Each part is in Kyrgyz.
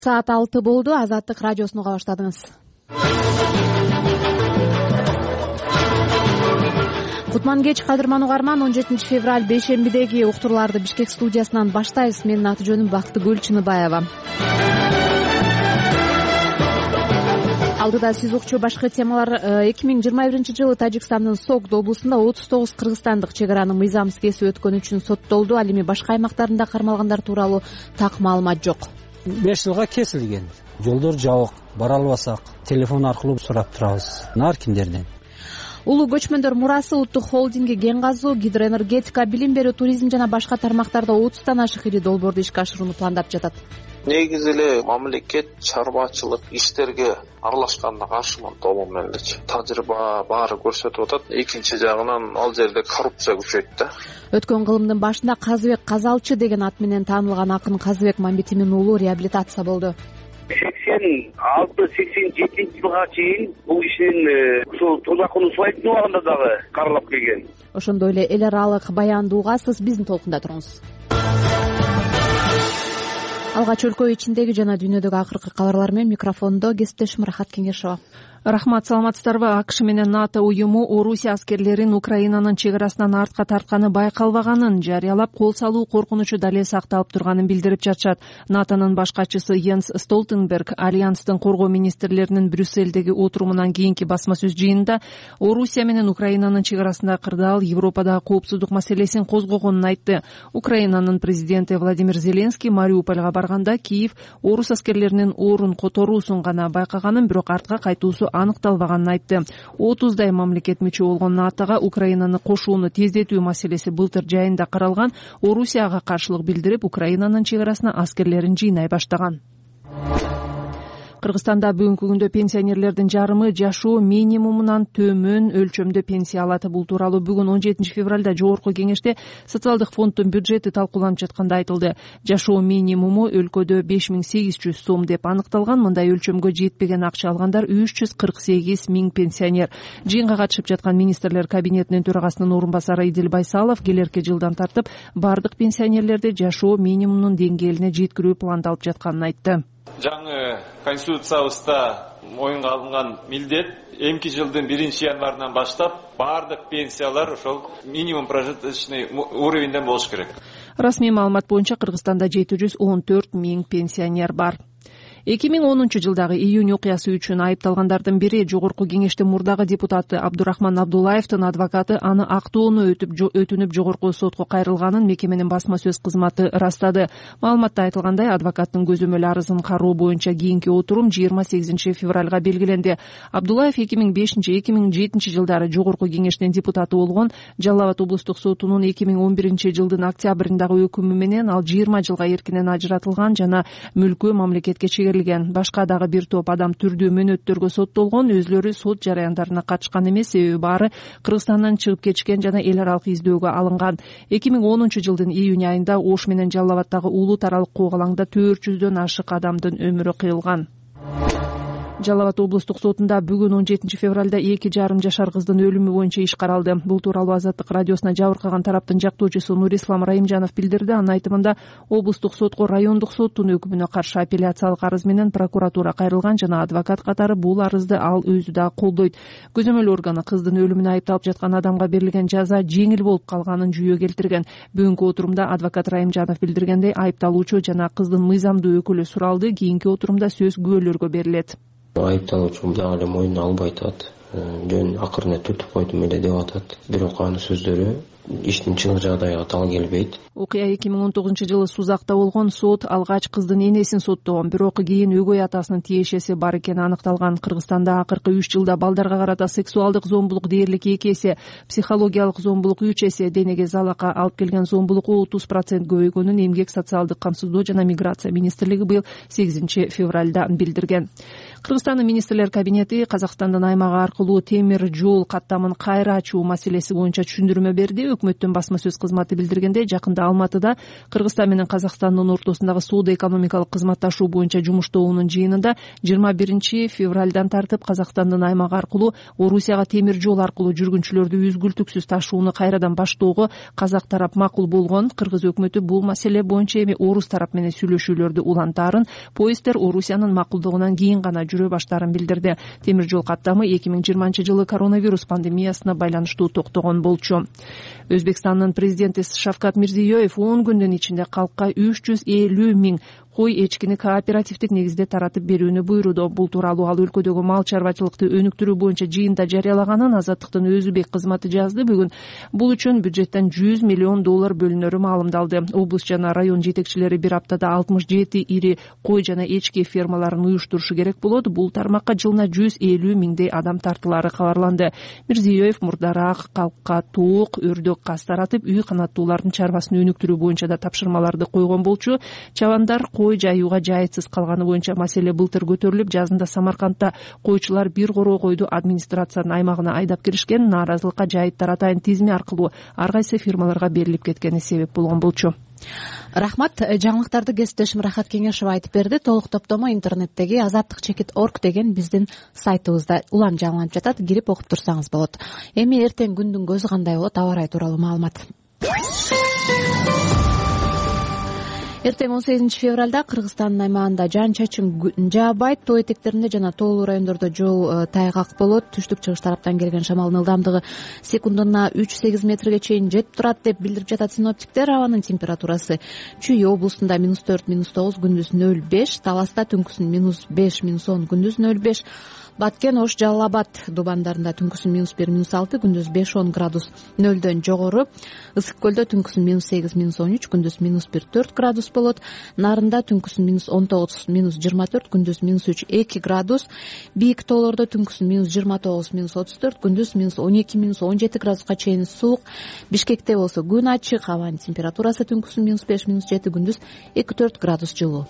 Саат 6 болду. Азаттык радиосуну уга баштадыңыз. Кутман кеч кадырман угарман. 17 февраль бейшембидеги уктурууларды Бишкек студиясынан баштайбыз. Менин аты жөнүм Бактыгүл Чыныбаева. Алдыда сиз укчу башкы темалар. 2021-жылы Тажикстандын Согд облусунда 39 кыргызстандык чек араны мыйзамсыз кесип өткөнү үчүн соттолду. Ал эми башка аймактарында кармалгандар тууралуу так маалымат жок. 5 жылга кесилген. Жолдор жабык, бара албасак телефон аркылуу сурап турабыз. Наркиндерден. Улуу көчмөндөр мурасы улуттук холдинги кен казуу, гидроэнергетика, билим берүү, туризм жана башка тармактарда 30тан ашык ири долбоорду ишке ашырууну пландап жатат. Негизи эле мамлекет чарбачылык иштерге аралашканына каршымын толугу элечи. Тажрыйба баары көрсөтүп атат. Экинчи жагынан ал жерде коррупция күчөйт да. Өткөн кылымдын башында Казыбек Казалчы деген ат менен таанылган акын Казыбек Мамбетимин уулу реабилитация болду. 86-87 жылга чейин бул кишинин ушул тозакуну сулайтын убагында дагы каралап келген. Ошондой эле эл аралык баянды угасыз, биздин толкунда туруңуз. Алгач өлкө ичиндеги жана дүйнөдөгү акыркы кабарлар менен микрофондо кесиптешим Рахат Кеңешова. Рахмат, саламатсыздарбы? АКШ менен НАТО уюму Орусия аскерлерин Украинанын чек арасынан артка тартканы байкалбаганын жарыялап, кол салуу коркунучу дале сакталып турганын билдирип жатышат. НАТОнун баш катчысы Йенс Столтенберг Альянстын коргоо министрлеринин Брюссельдеги отурумунан кийинки басма сөз жыйынында Орусия менен Украинанын чек арасындагы кырдаал Европадагы коопсуздук маселесин козгогонун айтты. Украинанын президенти Владимир Зеленский Мариупольга барганда Киев орус аскерлеринин орун которуусун гана байкаганын, бирок артка кайтуусу аныкталбаганын айтты. 30дай мамлекет мүчө болгон НАТОга Украинаны кошууну тездетүү маселеси былтыр жайында каралган. Орусияга каршылык билдирип, Украинанын чек арасына аскерлерин жыйнай баштаган. Кыргызстанда бүгүнкү күндө пенсионерлердин жарымы жашоо минимумунан төмөн өлчөмдө пенсия алат. Бул тууралуу бүгүн 17 февралда жогорку кеңеште социалдык фонддун бюджети талкууланып жатканда айтылды. Жашоо минимуму өлкөдө 5800 сом деп аныкталган. Мындай өлчөмгө жетпеген акча алгандар 348 миң пенсионер. Жыйынга катышып жаткан министрлер кабинетинин төрагасынын орун басары Идил Байсалов келерки жылдан тартып бардык пенсионерлерди жашоо минимумунун деңгээлине жеткирүү пландалып жатканын айтты. Жаңы конституциябызда моюнга алынган милдет эмки жылдын 1-январынан баштап бардык пенсиялар ошол минимум прожиточный уровеньден болуш керек. Расмий маалымат боюнча Кыргызстанда 714 миң пенсионер бар. 2010-жылдагы июнь окуясы үчүн айыпталгандардын бири жогорку кеңештин мурдагы депутаты Абдурахман Абдуллаевдин адвокаты аны актоону өтүнүп жогорку сотко кайрылганын мекеменин басма сөз кызматы ырастады. Маалыматта айтылгандай, адвокаттын көзөмөл арызын кароо боюнча кийинки отурум 28 февралга белгиленди. Абдуллаев 2005-2007 жылдары жогорку кеңештин депутаты болгон. Жалал Абад облустук сотунун 2011 жылдын октябрындагы өкүмү менен ал 20 жылга эркинен ажыратылган жана мүлкү мамлекетке Башка дагы бир топ адам түрдүү мөөнөттөргө соттолгон. Өзлөрү сот жараяндарына катышкан эмес, себеби баары Кыргызстандан чыгып кетишкен жана эл аралык издөөгө алынган. 2010 жылдын июнь айында Ош менен Жалал Абадтагы улут аралык куугалаңда 400дөн ашык адамдын өмүрү кыйылган. Жалал Абад облустук сотунда бүгүн 17 февралда 2,5 жашар кыздын өлүмү боюнча иш каралды. Бул тууралуу Азаттык радиосуна жабыркаган тараптын жактоочусу Нурислам Райымжанов билдирди. Анын айтымында, облустук сотко райондук соттун өкүмүнө каршы апелляциялык арыз менен прокуратура кайрылган жана адвокат катары бул арызды ал өзү да колдойт. Көзөмөл органы кыздын өлүмүнө айыпталып жаткан адамга берилген жаза жеңил болуп калганын жүйө келтирген. Бүгүнкү отурумда адвокат Райымжанов билдиргендей, айыпталуучу жана кыздын мыйзамдуу өкүлү суралды. Кийинки отурумда сөз күбөлөргө берилет. Айыпталуучу дагы эле мойнуна албай атат. Жөн акырына түртүп койдум эле деп атат. Бирок анын сөздөрү иштин чыныгы жагдайга так келбейт. Окуя 2019 жылы Сузакта болгон. Сот алгач кыздын энесин соттогон, бирок кийин өгөй атасынын тиешеси бар экени аныкталган. Кыргызстанда акыркы 3 жылда балдарга карата сексуалдык зомбулук дээрлик 2 эсе, психологиялык зомбулук 3 эсе, денеге залалга алып келген зомбулук 30% көбөйгөнүн Эмгек социалдык камсыздоо жана миграция министрлиги быйыл 8 февралда билдирген. Кыргызстандын министрлер кабинети Казакстандын аймагы аркылуу темир жол каттамын кайра ачуу маселеси боюнча түшүндүрмө берди. Өкмөттүн басма сөз кызматы билдиргендей, жакында Алматыда Кыргызстан менен Казакстандын ортосундагы соода-экономикалык кызматташуу боюнча жумуштоонун жыйынында 21 февралдан тартып Казакстандын аймагы аркылуу Орусияга темир жол аркылуу жүргүнчүлөрдү үзгүлтүксүз ташууну кайрадан баштоого казак тарап макул болгон. Кыргыз өкмөтү бул маселе боюнча эми орус тарап менен сүйлөшүүлөрдү улантаарын, поезддер Орусиянын макулдугунан кийин гана жүрө баштаарын билдирди. Темир жол каттамы 2020 жылы коронавирус пандемиясына байланыштуу токтогон болчу. Өзбекстандын президенти Шавкат Мирзиёев 10 күндүн ичинде калкка 350 000 кой эчкини кооперативдик негизде таратып берүүнү буйруду. Бул тууралуу ал өлкөдөгү мал чарбачылыкты өнүктүрүү боюнча жыйында жарыялаганын Азаттыктын Өзүбек кызматы жазды. Бүгүн бул үчүн бюджеттен $100 миллион белгилөнөрү маалымдалды. Облус жана район жетекчилери бир аптада 67 ири кой жана эчки фермаларын уюштурушу керек болот. Бул тармакка жылына 150 000 адам тартылары кабарланды. Мирзиёев мурдараак калкка тоок, өрдөк каз таратып, үй канаттуулардын чарбасын өнүктүрүү боюнча да тапшырмаларды койгон болчу. Чабандар кой жайууга жайытсыз калганы боюнча маселе былтыр көтөрүлүп, жазында Самаркандта койчулар бир короо койду администрациянын аймагына айдап киришкен. Нааразылыкка жайыт таратайын тизими аркылуу ар кайсы фирмаларга берилип кеткени себеп болгон болчу. Рахмат. Жаңылыктарды кесиптешим Рахат Кеңешова айтып берди. Толук топтомо интернеттеги azattik.org деген биздин сайтыбызда улам жаңыланып жатат. Кирип окуп турсаңыз болот. Эми эртең күндүн көзү кандай болот? Аба ырайы тууралуу маалымат. Эртең 18 февралда Кыргызстандын аймагында жаан-чачын жаабайт, тоо этектеринде жана тоолуу райондордо жол тайгак болот. Түштүк-чыгыш тараптан келген шамалдын ылдамдыгы секундуна 3-8 метрге чейин жетип турат деп билдирип жатат синоптиктер. Абанын температурасы Чүй облусунда -4, -9, күндүз 0,5, Таласта түнкүсүн -5, -10, күндүз 0,5, Баткен, Ош, Жалал Абад дубандарында түнкүсүн -1, -6, күндүз 5-10 градус нөлдөн жогору. Ысык көлдө түнкүсүн -8, -13, күндүз -1-4 градус болот. Нарында түнкүсүн -19, -24, күндүз -3, -2 градус. Бийик тоолордо түнкүсүн -29, -34, күндүз -12, -17 градуска чейин суук. Бишкекте болсо күн ачык, абанын температурасы түнкүсүн -5, -7, күндүз 2-4 градус жылуу.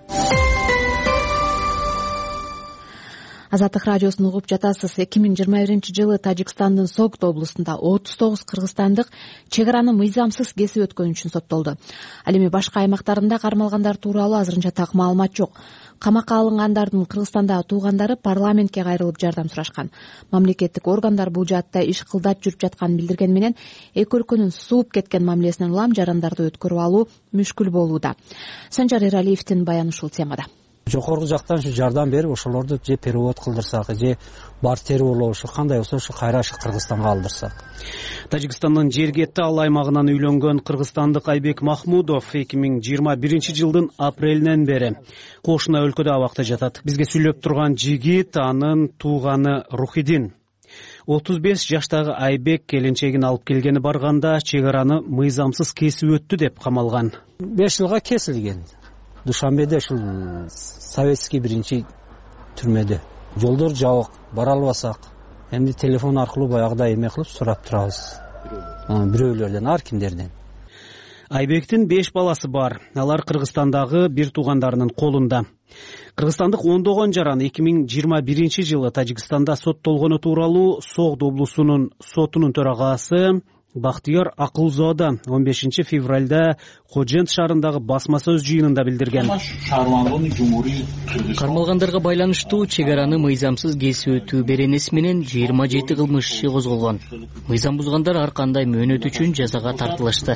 Азаттык радиосун угуп жатасыз. 2021 жылы Тажикстандын Согд облусунда 39 кыргызстандык чек араны мыйзамсыз кесип өткөн үчүн соттолду. Ал эми башка аймактарында кармалгандар тууралуу азырынча так маалымат жок. Камакка алынгандардын Кыргызстандагы туугандары парламентке кайрылып жардам сурашкан. Мамлекеттик органдар бул жаатта иш кылдат жүрүп жатканын билдирген менен эки өлкөнүн сууп кеткен мамилесинен улам жарандарды өткөрүп алуу мүшкүл болууда. Санжар Эралиевдин баяны ушул темада. Жокорку жактан ушу жардам берип, ошолорду же перевод кылдырсак, же бартер болобушу кандай болсо ушу кайра ушу Кыргызстанга алдырсак. Тажикстандын Жергетти ал аймагынан үйлөнгөн кыргызстандык Айбек Махмудов 2021 жылдын апрелинен бери кошуна өлкөдө абакта жатат. Бизге сүйлөп турган жигит анын тууганы Рухидин. 35 жаштагы Айбек келинчегин алып келгени барганда чек араны мыйзамсыз кесип өттү деп камалган. 5 жылга кесилген. Душанбеде ушул советский биринчи түрмөдө. Жолдор жабык, бара албасак, эмди телефон аркылуу баягыдай эме кылып сурап турабыз. Бирөөлөрдөн, ар кимдерден. Айбектин 5 баласы бар. Алар Кыргызстандагы бир туугандарынын колунда. Кыргызстандык ондогон жаран 2021 жылы Тажикстанда соттолгону тууралуу Согд облусунун сотунун төрагасы Бактыяр Акылзода 15 февралда Кожент шаарындагы басма сөз жыйынында билдирген. Кармалгандарга байланыштуу чек араны мыйзамсыз кесип өтүү беренеси менен 27 кылмыш иши козголгон. Мыйзам бузгандар ар кандай мөөнөт үчүн жазага тартылышты,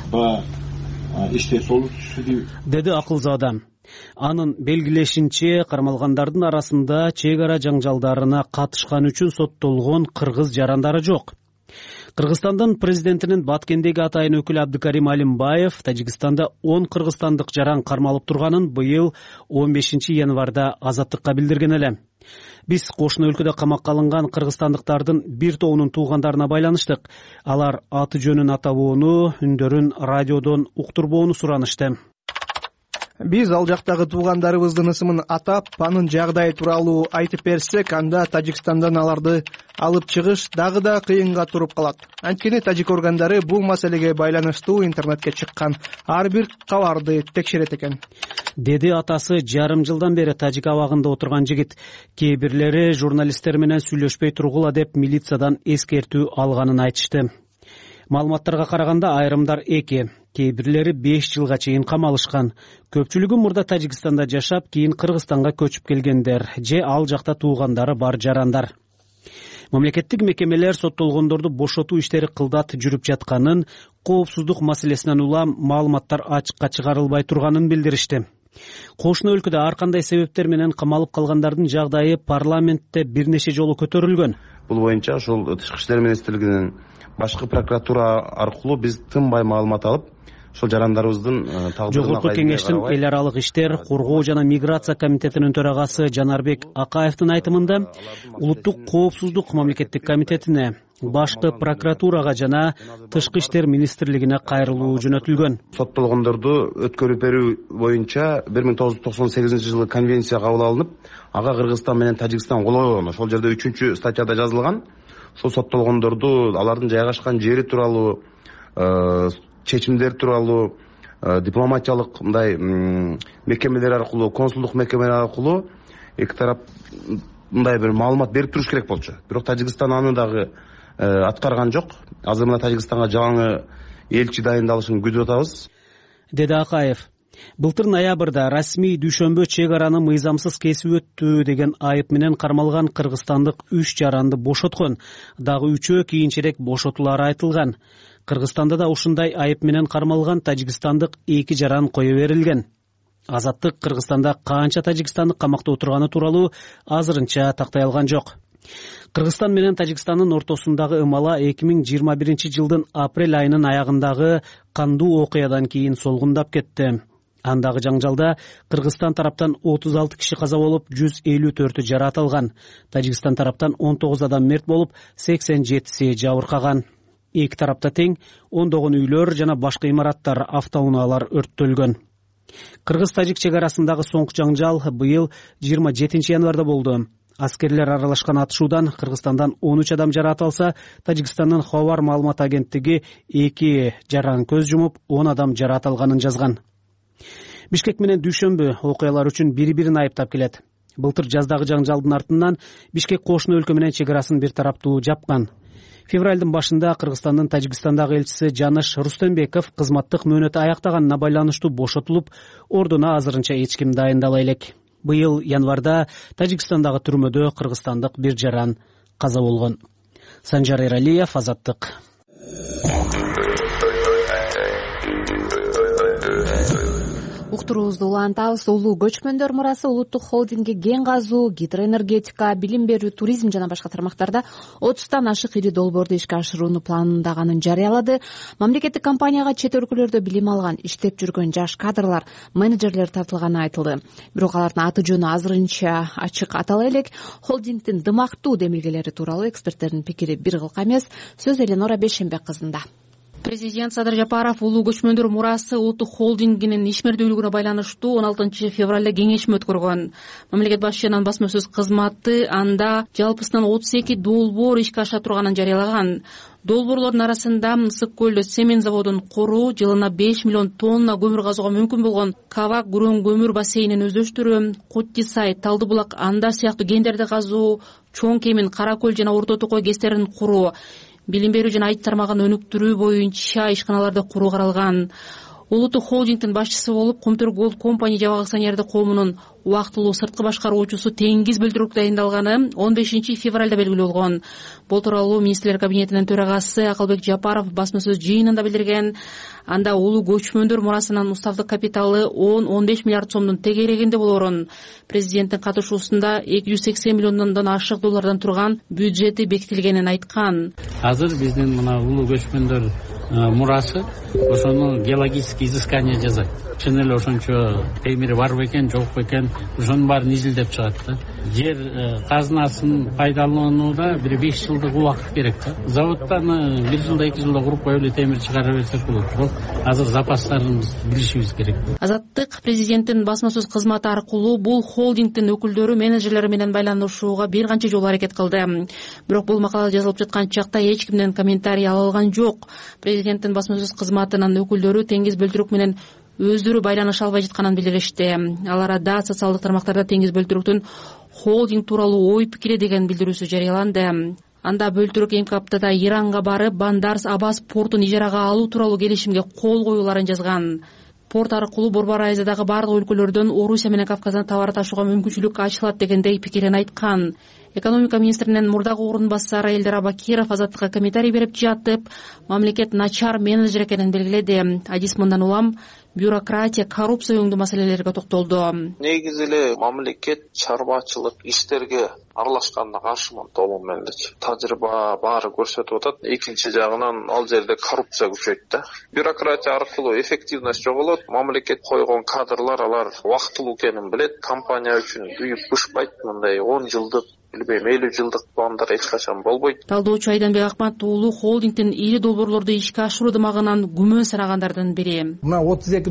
деди Акылзода. Анын белгилешинче, кармалгандардын арасында чек ара жаңжалдарына катышкан үчүн соттолгон кыргыз жарандары жок. Кыргызстандын президентинин Баткендеги атайын өкүлү Абдыкарим Алимбаев Тажикстанда 10 кыргызстандык жаран кармалып турганын быйыл 15 январда Азаттыкка билдирген эле. Биз кошуна өлкөдө камакка алынган кыргызстандыктардын бир тобунун туугандарына байланыштык. Алар аты жөнүн атабоону, үндөрүн радиодон уктурбоону суранышты. Биз ал жактагы туугандарыбыздын ысымын атап, анын жагдайы тууралуу айтып берсек, анда Тажикстандан аларды алып чыгыш дагы да кыйынга туруп калат. Анткени тажик органдары бул маселеге байланыштуу интернетке чыккан ар бир кабарды текшерет экен, деди атасы жарым жылдан бери тажик абагында отурган жигит. Кээ бирлери журналисттер менен сүйлөшпөй тургула деп милициядан эскертүү алганын айтышты. Маалыматтарга караганда айрымдар 2, кээ бирлери 5 жылга чейин камалышкан. Көпчүлүгү мурда Тажикстанда жашап, кийин Кыргызстанга көчүп келгендер же ал жакта туугандары бар жарандар. Мамлекеттик мекемелер соттолгондорду бошотуу иштери кылдат жүрүп жатканын, коопсуздук маселесинен улам маалыматтар ачыкка чыгарылбай турганын билдиришти. Кошуна өлкөдө ар кандай себептер менен камалып калгандардын жагдайы парламентте бир нече жолу көтөрүлгөн. Бул боюнча ошол Тышкы иштер министрлигинин башкы прокуратура аркылуу биз тынбай маалымат алып, ошол жарандарыбыздын тагдырына Жогорку кеңештин эл аралык иштер, коргоо жана миграция комитетинин төрагасы Жанарбек Акаевдин айтымында, улуттук коопсуздук мамлекеттик комитетине, башкы прокуратурага жана Тышкы иштер министрлигине кайрылуу жөнөтүлгөн. Соттолгондорду өткөрүп берүү боюнча 1998 жылы конвенция кабыл алынып, ага Кыргызстан менен Тажикстан кол койгон. Ошол жерде 3-чү статьяда жазылган. Ошол соттолгондорду алардын жайгашкан жери тууралуу, чечимдер тууралуу дипломатиялык мындай мекемелер аркылуу, консулдук мекемелер аркылуу эки тарап мындай бир маалымат берип туруш керек болчу. Бирок Тажикстан аны дагы аткарган жок. Азыр мына Тажикстанга жаңы элчи дайындалышын күтүп атабыз, деди Акаев. Былтыр ноябрда расмий дүйшөмбө чек араны мыйзамсыз кесип өттү деген айып менен кармалган кыргызстандык 3 жаранды бошоткон. Дагы 3-өө кийинчерээк бошотулары айтылган. Кыргызстанда да ушундай айып менен кармалган тажикстандык 2 жаран кое берилген. Азаттык Кыргызстанда канча тажикстандык камакта отурганы тууралуу азырынча тактай алган жок. Кыргызстан менен Тажикстандын ортосундагы ымала 2021 жылдын апрель айынын аягындагы кандуу окуядан кийин солгундап кетти. Андагы жаңжалда Кыргызстан тараптан 36 киши каза болуп, 154 жараат алган. Тажикстан тараптан 19 адам мерт болуп, 87си жабыркаган. Эки тарапта тең 10 үйлөр жана башка имараттар, автоунаалар өрттөлгөн. Кыргыз-тажик чек арасындагы соңку жаңжал быйыл 27 январда болду. Аскерлер аралашкан атышуудан Кыргызстандан 13 адам жараат алса, Тажикстандын Хабар маалымат агенттиги 2 жаран көз жумуп, 10 адам жараат алганын жазган. Бишкек менен дүйшөмбү окуялар үчүн бири-бирин айыптап келет. Былтыр жаздагы жаңжалдын артынан Бишкек кошуна өлкө менен чек арасын бир тараптуу жапкан. Февралдын башында Кыргызстандын Тажикстандагы элчиси Жаныш Рустембеков кызматтык мөөнөтү аяктаганына байланыштуу бошотулуп, ордуна азырынча эч ким дайындала элек. Быйыл январда Тажикстандагы түрмөдө кыргызстандык бир жаран каза болгон. Санжар Эралиев, Азаттык. Уктуруубузду улантабыз. Улуу көчмөндөр мурасы улуттук холдингге кен казуу, гидроэнергетика, билим берүү, туризм жана башка тармактарда 30тан ашык ири долбоорду ишке ашырууну пландаганын жарыялады. Мамлекеттик компанияга чет өлкөлөрдө билим алган, иштеп жүргөн жаш кадрлар, менеджерлер тартылганы айтылды. Бирок алардын аты жөнү азырынча ачык атала элек. Холдингдин дымактуу демилгелери тууралуу эксперттердин пикири бир кылка эмес. Сөз Эленора Бешенбек кызында. Президент Садыр Жапаров улуу көчмөндөр мурасы улуттук холдингинин ишмердүүлүгүнө байланыштуу 16 февралда кеңешме өткөргөн. Мамлекет башчынын басма сөз кызматы анда жалпысынан 32 долбоор ишке аша турганын жарыялаган. Долбоорлордун арасында Ысык көлдө цемент заводун куруу, жылына 5 миллион тонна көмүр казууга мүмкүн болгон Кавак Гүрөң көмүр бассейнин өздөштүрүү, Куттисай, Талдыбулак, Андар сыяктуу кендерди казуу, Чоң Кемин, Кара көл жана Орто Токой гэстерин куруу, билим берүү жана айт тармагын өнүктүрүү боюнча ишканаларды куруу каралган. Улуттук холдингдин башчысы болуп Кумтур Голд компани жабык акционердик коомунун убактылуу сырткы башкаруучусу Теңиз Бөлдүрүк дайындалганы 15 февралда белгилүү болгон. Бул тууралуу министрлер кабинетинин төрагасы Акылбек Жапаров басма сөз жыйынында билдирген. Анда улуу көчмөндөр мурасынын уставдык капиталы 10-15 миллиард сомдун тегерегинде болорун. Президенттин катышуусунда 280 миллиондон ашык доллардан турган бюджети бекитилгенин айткан. Азыр биздин мына улуу көчмөндөр мурасы ошону геологический изыскание жасайт. чын эле ошончо темири бар бекен жок бекен ошонун баарын изилдеп чыгат да. Жер казынасын пайдаланууда бир 5 жылдык убакыт керек да. Заводтан 1 жылда 2 жылда куруп коюп эле темир чыгара берсек болот. Бирок азыр запастарыбызды билишибиз керек. Азаттык президенттин басма сөз кызматы аркылуу бул холдингдин өкүлдөрү менеджерлери менен байланышууга бир канча жолу аракет кылды. Бирок бул макала жазылып жаткан чакта эч кимден комментарий ала алган жок. Президенттин басма сөз кызматынын өкүлдөрү Теңиз Бөлтүрүк менен өздөрү байланыша албай жатканын билдиришти. Ал арада социалдык тармактарда Теңиз Бөлтүрүктүн холдинг тууралуу ой пикири деген билдирүүсү жарыяланды. Анда Бөлтүрүк эмки аптада Иранга барып, Бандарс Аббас портун ижарага алуу тууралуу келишимге кол коюуларын жазган. Порт аркылуу Борбор Азиядагы бардык өлкөлөрдөн Орусия менен Кавказдан товар ташууга мүмкүнчүлүк ачылат дегендей пикирин айткан. Экономика министринин мурдагы орун басары Элдер Абакиров Азаттыкка комментарий берип жатып, мамлекет начар менеджер экенин белгиледи. Адис мындан улам бюрократия, коррупция өңдүү маселелерге токтолду. Негизи эле мамлекет чарбачылык иштерге аралашканына каршымын толугу менен. Тажрыйба баары көрсөтүп атат. Экинчи жагынан ал жерде коррупция күчөйт да. Бюрократия аркылуу эффективность жоголот. Мамлекет койгон кадрлар алар убактылуу экенин билет. Компания үчүн үйүп бушпайт. Мындай 10 жылдык билбейм 50 жылдык пландар эч качан болбойт. Талдоочу Айданбек Акмат уулу холдингдин ири долбоорлорду ишке ашыруу дымагынан күмөн санагандардын бири. Мына 32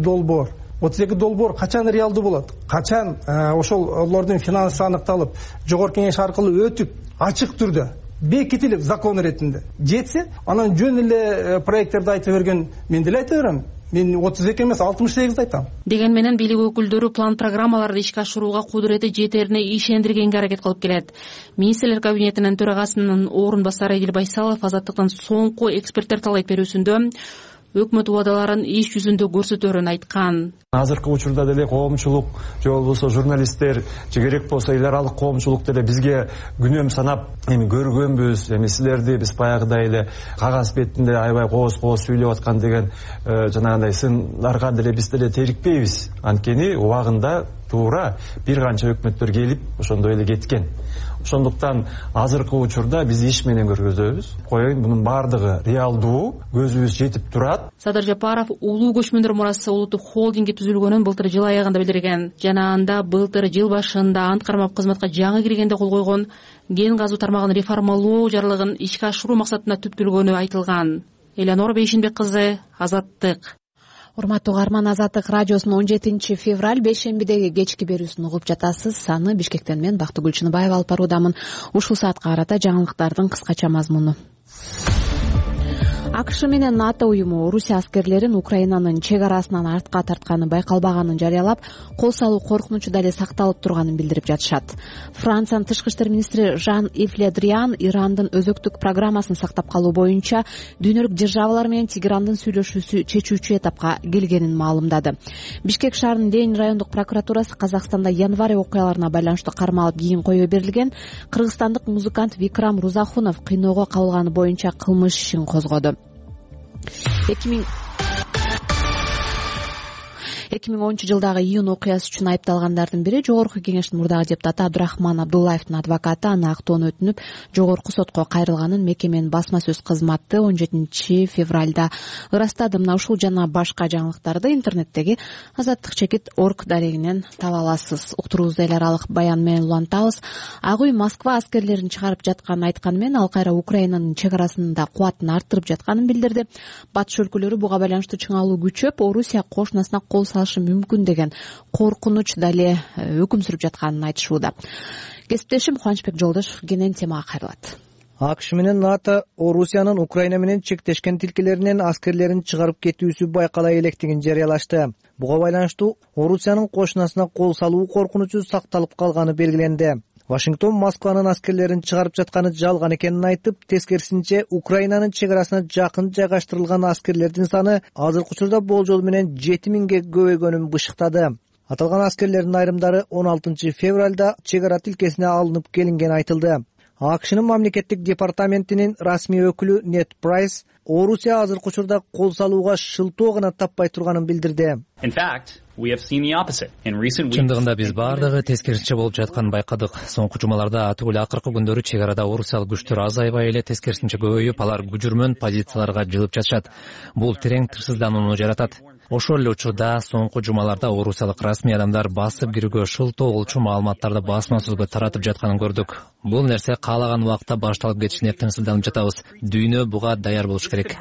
долбоор качан реалдуу болот? Качан ошолордун финансы аныкталып, жогорку кеңеш аркылуу өтүп, ачык түрдө бекитилип закон иретинде жетсе, анан жөн эле проекттерди айта берген мен деле айта берем. Мен 32 эмес 68 айтам. Деген менен бийлик өкүлдөрү план программаларды ишке ашырууга кудурети жетерине ишендиргенге аракет кылып келет. Министрлер кабинетинин төрагасынын орун басары Эдил Байсалов Азаттыктын соңку эксперттер талайт берүүсүндө өкмөт убадаларын иш жүзүндө көрсөтөрүн айткан. Азыркы учурда деле коомчулук же болбосо журналисттер же керек болсо эл аралык коомчулук деле бизге күнөм санап эми көргөнбүз, эми силерди биз баягыдай эле кагаз бетинде аябай кооз сүйлөп аткан деген жанагындай сындарга деле биз деле терикпейбиз. Анткени убагында туура бир канча өкмөттөр келип ошондой эле кеткен. Ошондуктан азыркы учурда биз иш менен көргөзөбүз. Коеюн мунун баардыгы реалдуу, көзүбүз жетип турат. Садыр Жапаров улуу көчмөндөр мурасы улуттук холдинги түзүлгөнүн былтыр жыл аягында билдирген. Жана анда былтыр жыл башында ант кармап кызматка жаңы киргенде кол койгон кен казуу тармагын реформалоо жарлыгын ишке ашыруу максатында түптөлгөнү айтылган. Элеонора Бейшенбек кызы, Азаттык. Урматтуу угарман, Азаттык радиосунун 17 февраль бейшембидеги кечки берүүсүн угуп жатасыз. Аны Бишкектен мен Бактыгүл Чыныбаева алып баруудамын. Ушул саатка карата жаңылыктардын кыскача мазмуну. АКШ менен НАТО уюму Орусия аскерлерин Украинанын чек арасынан артка тартканы байкалбаганын жарыялап, кол салуу коркунучу дале сакталып турганын билдирип жатышат. Франциянын тышкы иштер министри Жан-Ив Ле Дриан Ирандын өзөктүк программасын сактап калуу боюнча дүйнөлүк державалар менен Тегерандын сүйлөшүүсү чечүүчү этапка келгенин маалымдады. Бишкек шаарынын Ленин райондук прокуратурасы Казакстанда январь окуяларына байланыштуу карма алып кийин кое берилген кыргызстандык музыкант Викрам Рузахунов кыйноого кабылганы боюнча кылмыш ишин козгоду. 2010 жылдагы июнь окуясы үчүн айыпталгандардын бири жогорку кеңештин мурдагы депутаты Абдурахман Абдуллаевдин адвокаты аны актоону өтүнүп жогорку сотко кайрылганын мекеменин басма сөз кызматы 17 февралда ырастады. Мына ушул жана башка жаңылыктарды интернеттеги azattik.org дарегинен таба аласыз. Уктуруубузду эл аралык баян менен улантабыз. Ак үй Москва аскерлерин чыгарып жатканын айтканы менен ал кайра Украинанын чек арасында кубатын арттырып жатканын билдирди. Батыш өлкөлөрү буга байланыштуу чыңалуу күчөп, Орусия кошунасына кол салышы мүмкүн деген коркунуч дале өкүм сүрүп жатканын айтышууда. Кесиптешим Кубанычбек Жолдошов кенен темага кайрылат. АКШ менен НАТО Орусиянын Украина менен чектешкен тилкелеринен аскерлерин чыгарып кетүүсү байкала электигин жарыялашты. Буга байланыштуу Орусиянын кошунасына кол салуу коркунучу сакталып калганы белгиленди. Вашингтон Москванын аскерлерин чыгарып жатканы жалган экенин айтып, тескерисинче Украинанын чек арасына жакын жайгаштырылган аскерлердин саны азыркы учурда болжол менен 7000ге көбөйгөнүн бышыктады. Аталган аскерлердин айрымдары 16 февралда чек ара тилкесине алынып келингени айтылды. АКШнын мамлекеттик департаментинин расмий өкүлү Нет Прайс Орусия азыркы учурда кол салууга шылтоо гана таппай турганын билдирди. Чындыгында биз бардыгы тескерисинче болуп жатканын байкадык. Соңку жумаларда атыгүл акыркы күндөрү чек арада орусиялык күчтөр азайбай эле тескерисинче көбөйүп, алар күжүрмөн позицияларга жылып жатышат. Бул терең тырсызданууну жаратат. Ошол эле учурда соңку жумаларда орусиялык расмий адамдар басып кирүүгө шылтоо болчу маалыматтарды басма сөзгө таратып жатканын көрдүк. Бул нерсе каалаган убакта башталып кетишине тыңсызданып жатабыз. Дүйнө буга даяр болуш керек.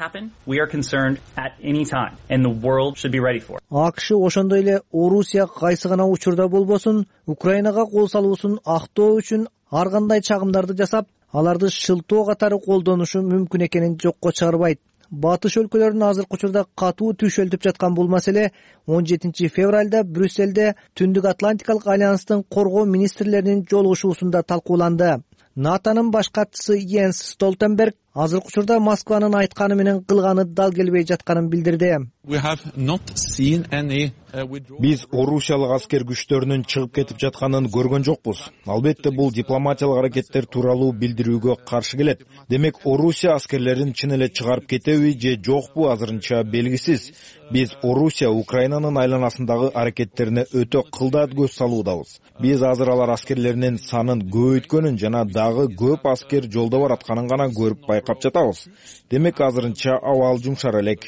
АКШ ошондой эле Орусия кайсы гана учурда болбосун Украинага кол салуусун актоо үчүн ар кандай чагымдарды жасап, аларды шылтоо катары колдонушу мүмкүн экенин жокко чыгарбайт. Батыш өлкөлөрүнүн азыркы учурда катуу түшөлтүп жаткан бул маселе 17 февралда Брюссельде Түндүк Атлантикалык альянстын коргоо министрлеринин жолугушуусунда талкууланды. НАТОнун баш катчысы Йенс Столтенберг азыркы учурда Москванын айтканы менен кылганы дал келбей жатканын билдирди. Биз орусиялык аскер күчтөрүнүн чыгып кетип жатканын көргөн жокпуз. Албетте бул дипломатиялык аракеттер тууралуу билдирүүгө каршы келет. Демек, Орусия аскерлерин чын эле чыгарып кетеби же жокпу азырынча белгисиз. Биз Орусия Украинанын айланасындагы аракеттерине өтө кылдаат көз салуудабыз. Биз азыр алар аскерлеринин санын көбөйткөнүн жана дагы көп аскер жолдо баратканын гана көрүп байкап жатабыз. Демек, азырынча абал жумшар элек.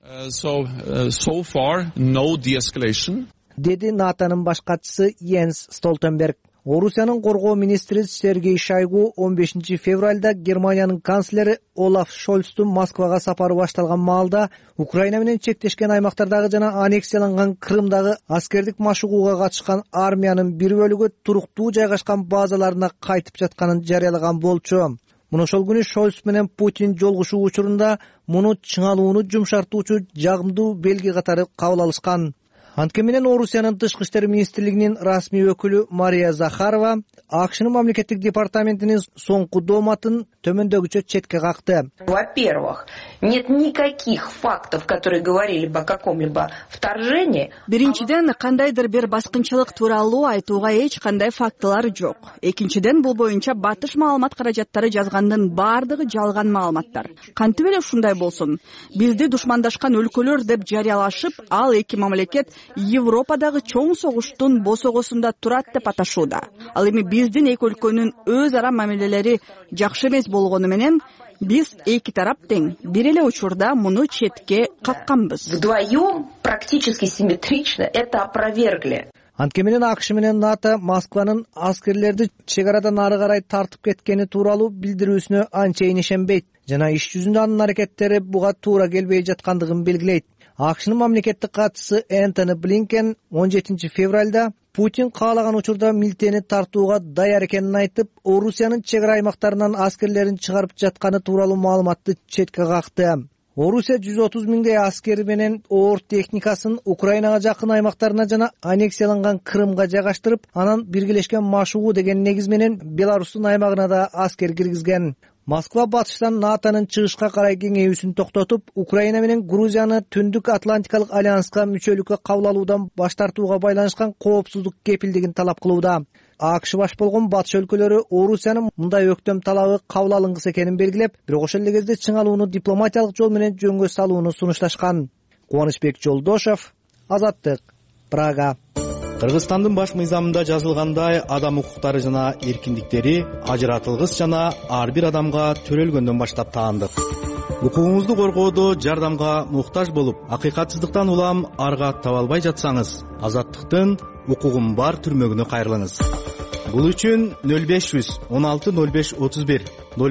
So far, no de-escalation. Деди НАТОнун баш катчысы Йенс Столтенберг. Орусиянын коргоо министри Сергей Шойгу 15 февралда Германиянын канцлери Олаф Шольцтун Москвага сапары башталган маалда Украина менен чектешкен аймактардагы жана аннексияланган Крымдагы аскердик машыгууга катышкан армиянын бир бөлүгү туруктуу жайгашкан базаларына кайтып жатканын жарыялаган болчу. Муну ошол күнү Шольц менен Путин жолугушуу учурунда муну чыңалууну жумшартуучу жагымдуу белги катары кабыл алышкан. Антке менен Орусиянын тышкы иштер министрлигинин расмий өкүлү Мария Захарова АКШнын мамлекеттик департаментинин соңку дооматын төмөндөгүчө четке какты. Во-первых, нет никаких фактов, которые говорили бы о каком-либо вторжении. Биринчиден, кандайдыр бир баскынчылык тууралуу айтууга эч кандай фактылар жок. Экинчиден, бул боюнча батыш маалымат каражаттары жазгандын баардыгы жалган маалыматтар. Кантип эле ушундай болсун? Бизди душмандашкан өлкөлөр деп жарыялашып, ал эки мамлекет Европадагы чоң согуштун босогосунда турат деп аташууда. Ал эми биздин эки өлкөнүн өз ара мамилелери жакшы эмес болгону менен биз эки тарап тең бир эле учурда муну четке какканбыз. Вдвоем практически симметрично это опровергли. Антке менен АКШ менен НАТО Москванын аскерлерди чек арадан ары карай тартып кеткени тууралуу билдирүүсүнө анчейин ишенбейт жана иш жүзүндө анын аракеттери буга туура келбей жаткандыгын белгилейт. АКШнын мамлекеттик катчысы Энтони Блинкен 17 февралда Путин каалаган учурда милтени тартууга даяр экенин айтып, Орусиянын чек ара аймактарынан аскерлерин чыгарып жатканы тууралуу маалыматты четке какты. Орусия 130 миңдей аскери менен оор техникасын Украинага жакын аймактарына жана аннексияланган Крымга жайгаштырып, анан биргелешкен машыгуу деген негиз менен Беларустун аймагына да аскер киргизген. Москва батыштан НАТОнун чыгышка карай кеңейүүсүн токтотуп, Украина менен Грузияны Түндүк Атлантикалык альянска мүчөлүккө кабыл алуудан баш тартууга байланышкан коопсуздук кепилдигин талап кылууда. АКШ баш болгон батыш өлкөлөрү Орусиянын мындай өктөм талабы кабыл алынгысы экенин белгилеп, бирок ошол эле кезде чыңалууну дипломатиялык жол менен жөнгө салууну сунушташкан. Кубанычбек Жолдошов, Азаттык, Прага. Кыргызстандын баш мыйзамында жазылгандай, адам укуктары жана эркиндиктери ажыратылгыс жана ар бир адамга төрөлгөндөн баштап таандык. Укугуңузду коргоодо жардамга муктаж болуп, акыйкатсыздыктан улам арга таба албай жатсаңыз, Азаттыктын укугум бар түрмөгүнө кайрылыңыз. Бул үчүн 0500 16 05 31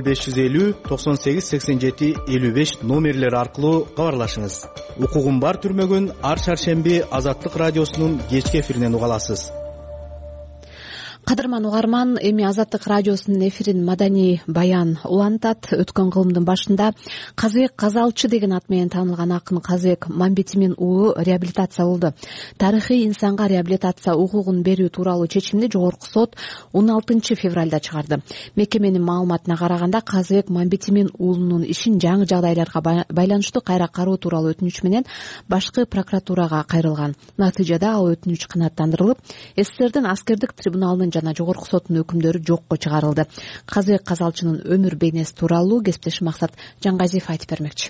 0550 98 87 55 номерлери аркылуу кабарлашыңыз. Укугум бар түрмөгүн ар шаршемби Азаттык радиосунун кечки эфиринен уга аласыз. Кадырман угарман, эми Азаттык радиосунун эфирин маданий баян улантат. Өткөн кылымдын башында Казыбек Казалчы деген ат менен таанылган акын Казыбек Мамбетимин уулу реабилитацияланды. Тарыхый инсанга реабилитация укугун берүү тууралуу чечимди жогорку сот 16 февралда чыгарды. Мекеменин маалыматына караганда Казыбек Мамбетимин уулунун ишин жаңы жагдайларга байланыштуу кайра кароо тууралуу өтүнүч менен башкы прокуратурага кайрылган. Натыйжада ал өтүнүч канааттандырылып, СССРдин аскердик трибуналынын жана жогорку соттун өкүмдөрү жокко чыгарылды. Казыбек Казалчынын өмүр бейнеси тууралуу кесиптешим Максат Жаңгазиев айтып бермекчи.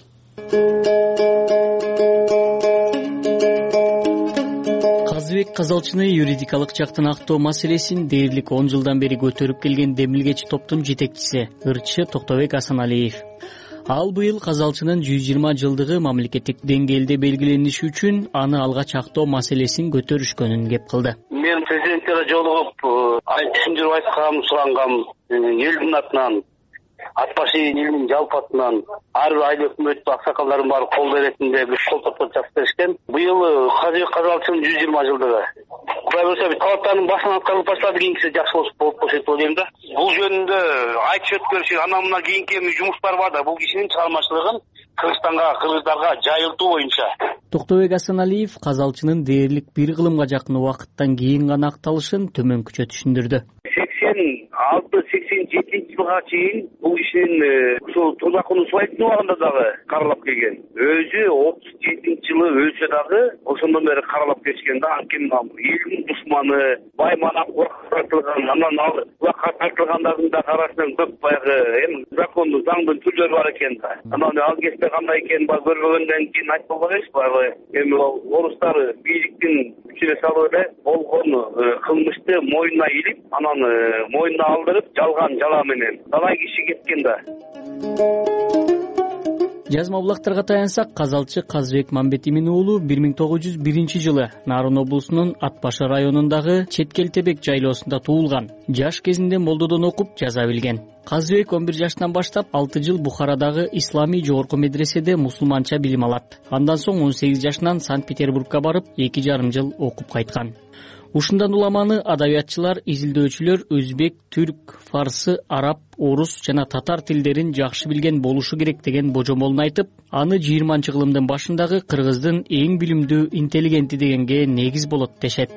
Казыбек Казалчыны юридикалык жактан актоо маселесин дээрлик 10 жылдан бери көтөрүп келген демилгечи топтун жетекчиси ырчы Токтобек Асаналиев. Ал быйыл казалчынын 120 жылдыгы мамлекеттик деңгээлде белгилениши үчүн аны алгач актоо маселесин көтөрүшкөнүн кеп кылды. Мен президенттерге жолугуп түшүндүрүп айткам, сурангам элдин атынан, ат башы элдин жалпы атынан ар бир айыл өкмөт аксакалдардын баары колдоо иретинде бир кол топтоп жазып беришкен. Быйыл Казыбек Казалчынын 120 жылдыгы. Кудай буюрса талаптардын башынан аткарылып баштады, кийинкиси жакшы болуп деп ойлойм да. Бул жөнүндө айтып өткөрүшү, анан мына кийинки жумуштар бар да, бул кишинин чыгармачылыгын Кыргызстанга, кыргыздарга жайылтуу боюнча. Токтобек Асаналиев казалчынын дээрлик 1 кылымга жакын убакыттан кийин гана акталышын төмөнкүчө түшүндүрдү. 86-87 жылга чейин бул кишинин ушул Турдакуну Субайдын убагында дагы каралап келген. Өзү 37 жылы өлсө дагы ошондон бери каралап келишкен да. Анткени элдин душманы, байманап тартылган, анан ал булакка тартылгандардын да арасынан көп баягы закондуу заңдын түрлөрү бар экен да. Анан ал кезде кандай экенин көрбөгөндөн кийин айтып болбойбуз. Баягы орустар бийликтин күчүнө салып эле болгон кылмышты мойнуна илип, анан мойнуна алдырып, жалган жала менен талай киши кеткен да. Жазма булактарга таянсак, казалчы Казыбек Мамбетимин уулу 1901 жылы Нарын облусунун Ат башы районундагы Четкелтебек жайлоосунда туулган. Жаш кезинде молдодон окуп, жаза билген. Казыбек 11 жаштан баштап 6 жыл Бухарадагы исламий жогорку медреседе мусулманча билим алат. Андан соң 18 жашынан Санкт-Петербургка барып, 2,5 жыл окуп кайткан. Ушундан уламаны адабиятчылар, изилдөөчүлөр өзбек, түрк, фарсы, араб, орус жана татар тилдерин жакшы билген болушу керек деген божомолун айтып, аны 20-кылымдын башындагы кыргыздын эң билимдүү интеллигенти дегенге негиз болот дешет.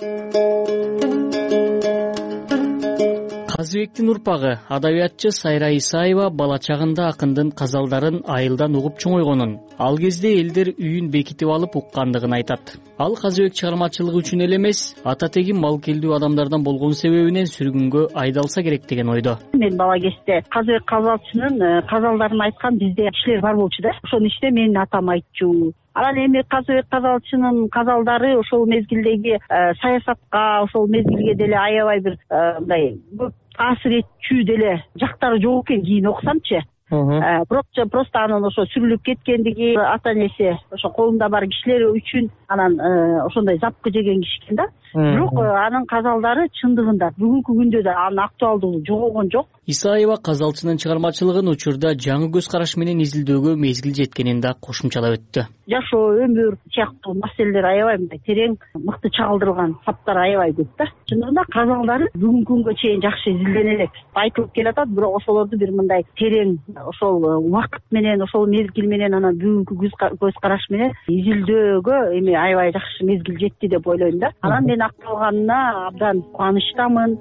Казыбектин урпагы адабиятчы Сайра Исаева бала чагында акындын казалдарын айылдан угуп чоңойгонун, ал кезде элдер үйүн бекитип алып уккандыгын айтат. Ал Казыбек чыгармачылыгы үчүн эле эмес, ата теги малкелдүү адамдардан болгон себебинен сүргүнгө айдалса керек деген ойдо. Мен бала кезде Казыбек Казалчынын казалдарын айткан бизде кишилер бар болчу да. Ошонун ичинде менин атам айтчу. Анан эми Казыбек Казалчынын казалдары ошол мезгилдеги саясатка, ошол мезгилге деле аябай бир мындай көп таасир этчү деле жактары жок экен кийин окусамчы. Просто анын ошо сүрүлүп кеткендиги, ата энеси ошо колунда бар кишилер үчүн анан ошондой запкы жеген киши экен да. Бирок анын казалдары чындыгында бүгүнкү күндө да анын актуалдуулугу жогогон жок. Исаева казалчынын чыгармачылыгын учурда жаңы көз караш менен изилдөөгө мезгил жеткенин да кошумчалап өттү. Жашоо, өмүр сыяктуу маселелер аябай мындай терең, мыкты чагылдырган таптар аябай көп да. Чындыгында казалдары бүгүнкү күнгө чейин жакшы изилдене элек айтылып келатат, бирок ошолорду бир мындай терең, ошол убакыт менен, ошол мезгил менен, анан бүгүнкү көз караш менен изилдөөгө эми аябай жакшы мезгил жетти деп ойлойм да. Анан мен акталганына абдан кубанычтамын.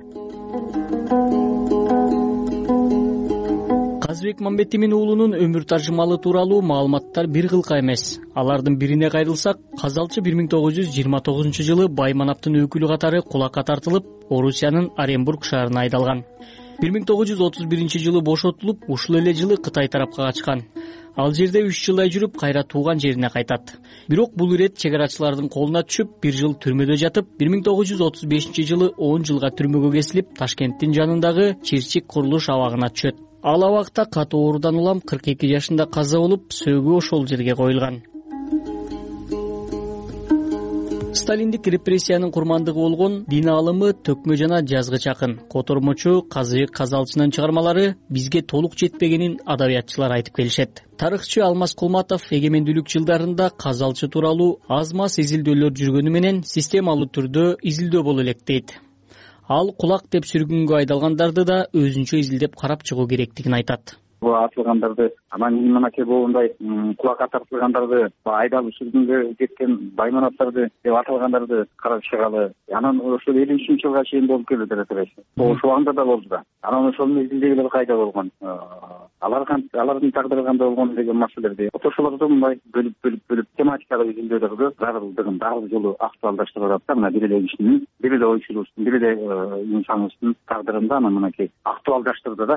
Казыбек Мамбетимин уулунун өмүр тажымалы тууралуу маалыматтар бир кылка эмес. Алардын бирине кайрылсак, казалчы 1929 жылы Байманаптын өкүлү катары кулакка тартылып, Орусиянын Оренбург шаарына айдалган. 1931 жылы бошотулуп, ушул эле жылы Кытай тарапка качкан. Ал жерде 3 жылдай жүрүп, кайра тууган жерине кайтат. Бирок бул ирет чегарачылардын колуна түшүп, 1 жыл түрмөдө жатып, 1935 жылы 10 жылга түрмөгө кесилип, Ташкенттин жанындагы Чирчик курулуш абагына түшөт. Ал абакта катуу оорудан улам 42 жашында каза болуп, сөөгү ошол жерге коюлган. Сталиндик репрессиянын курмандыгы болгон дин аалымы, төкмө жана жазгыч акын, котормочу Казыбек Казалчынын чыгармалары бизге толук жетпегенин адабиятчылар айтып келишет. Тарыхчы Алмаз Кулматов эгемендүүлүк жылдарында Казалчы тууралуу аз-маз изилдөөлөр жүргөнү менен системалуу түрдө изилдөө боло элек дейт. Ал кулак деп сүргүнгө айдалгандарды да өзүнчө изилдеп карап чыгуу керектигин айтат. Бул атылгандарды, анан мынакей болгондой кулакка тартылгандарды, айдалып сүргүнгө кеткен байманаттарды деп аталгандарды карап чыгалы. Анан ошол 50 жылга чейин болуп келди репрессия. Ошол анда да болду да. Анан ошол мезгилдегилер кайда болгон? Алардын тагдыры кандай болгон деген маселелерди ошолорду мындай бөлүп тематикалык изилдөөлөргө зарылдыгын дагы жолу актуалдаштырып атат. Мына бир эле кишинин, бир эле ойчулуктун, бир эле инсандын тагдырында анан мынакей актуалдаштырды да.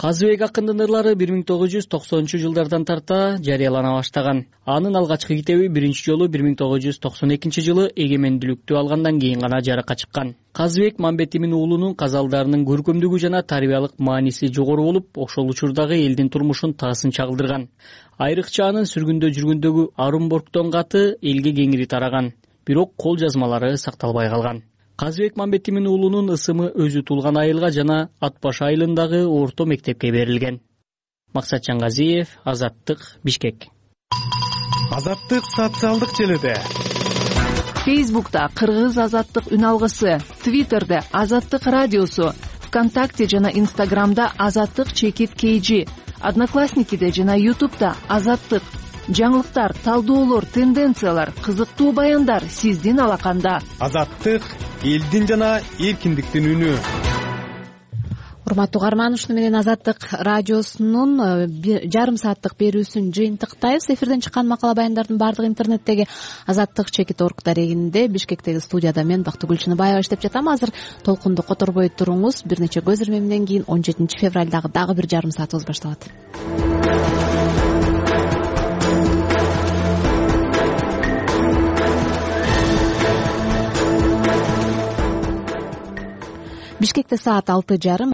Казыбек акындын ырлары 1990-жылдардан тарта жарыялана баштаган. Анын алгачкы китеби биринчи жолу 1992-жылы эгемендүүлүктү алгандан кийин гана жарыкка чыккан. Казыбек Мамбетимин уулунун казалдарынын көркөмдүгү жана тарбиялык мааниси жогору болуп, ошол учурдагы элдин турмушун таасын чагылдырган. Айрыкча анын сүргүндө жүргөндөгү Орунбургдон каты элге кеңири тараган. Бирок кол жазмалары сакталбай калган. Казыбек Мамбетимин уулунун ысымы өзү туулган айылга жана Ат баш айылындагы орто мектепке берилген. Максат Жаңгазиев, Азаттык, Бишкек. Азаттык социалдык желиде. Фейсбукта Кыргыз азаттык үн алгысы, Твиттерде Азаттык радиосу, ВКонтакте жана Инстаграмда Азаттык чекит KG, Одноклассникиде жана Ютубта Азаттык. Жаңылыктар, талдоолор, тенденциялар, кызыктуу баяндар сиздин алаканда. Азаттык элдин жана эркиндиктин үнү. Урматтуу угарман, ушуну менен Азаттык радиосунун жарым сааттык берүүсүн жыйынтыктайбыз. Эфирден чыккан макала баяндардын баардыгы интернеттеги Азаттык.org дарегинде, Бишкектеги студияда мен Бактыгүл Чыныбаева иштеп жатам. Азыр толкунду которбой туруңуз. Бир нече көз ирмемден кийин 17 февралдагы дагы бир жарым саатыбыз башталат. Бишкекте саат 6:30.